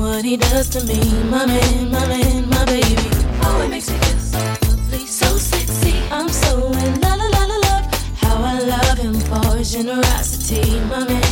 what he does to me. My man, my baby. Oh, it makes me feel so lovely, so sexy. I'm so in la la la la love. How I love him for his generosity. My man.